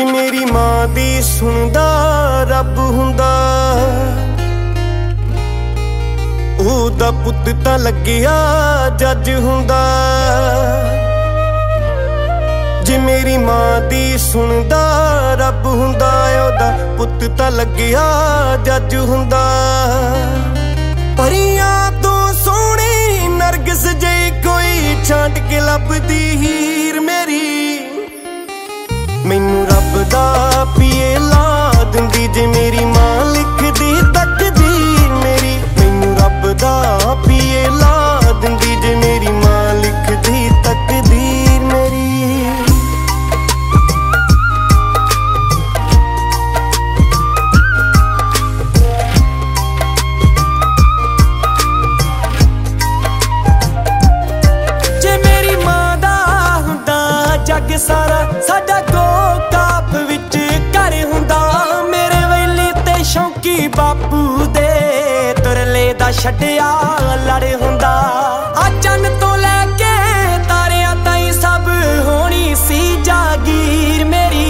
मेरी मां दी सुनदा रब हुंदा, ओदा पुत्त तां लग्गिया जज हुंदा। जे मेरी मां दी सुनदा रब हुंदा, ओदा पुत्त तां लग्गिया जज हुंदा। परियां तो सोहणी नरगिस जे कोई छांट के लभदी हीर मेरी, मैनू रब दा पिए ला दिंदी जे मेरी मां लिखदी तकदीर मेरी। मैनू रब दा पिए ला दिंदी जे मेरी मां लिखदी तकदीर मेरी। जे मेरी मां दा हुंदा जग सारा, साडा बापू दे तुरले दा छड्डिया लड़ हुंदा। चन्न तो लैके तारियां ताईं सब होनी सी जागीर मेरी।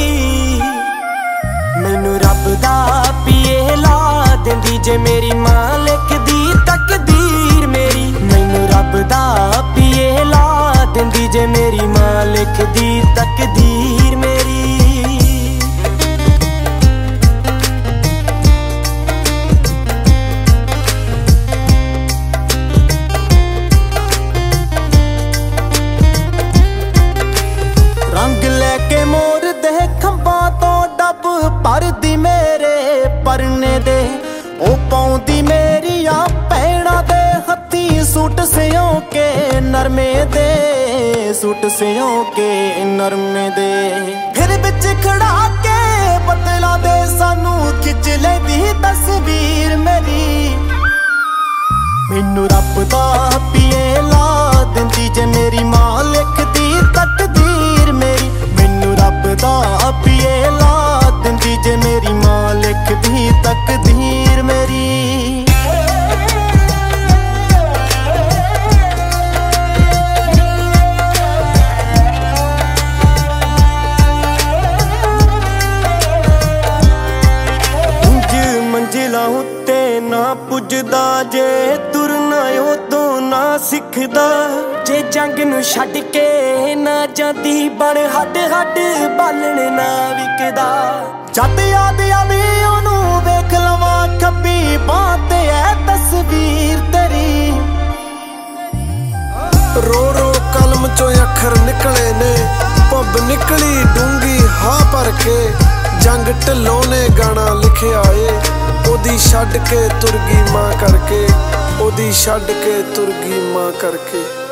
मैनू रब दा पिए ला दिंदी जे मेरी मां लिखदी तकदीर मेरी। मैनू रब दा पिए ला दिंदी जे मेरी मां लिखदी तकदीर मेरी। भरदी मेरे परने दे ओ पाउंदी मेरिया भैणा दे हत्थी सूट सियों के नरमे दे, सूट सियों के नरमे दे। फिर बिच खड़ा के बदला दे सानू खिच लेंदी तस्वीर मेरी। मैनू रब दा पिए ला दिंदी जे मेरी मां लिखदी तकदीर मेरी। मैनू रब दा पिए ला दिंदी जे मेरी मां लिखदी तकदीर मेरी। इंज मंजिलां उत्ते ना पुजदा जे तुरना उदों ना सिखदा। जे जंग नूं छड्ड के ना जांदी बण हड हड बालण ना विकदा। जद याद आवे ओनू वेख लवां खब्बी बां ते ऐ तस्वीर तेरी। रो रो कलम चों अखर निकले ने, पब निकली डूंगी हा भर के। जंग ढिल्लों ने गाना लिखिया ए, ओदी छड्ड के तुर गई मां करके, ओदी छड्ड के तुर गई मां करके।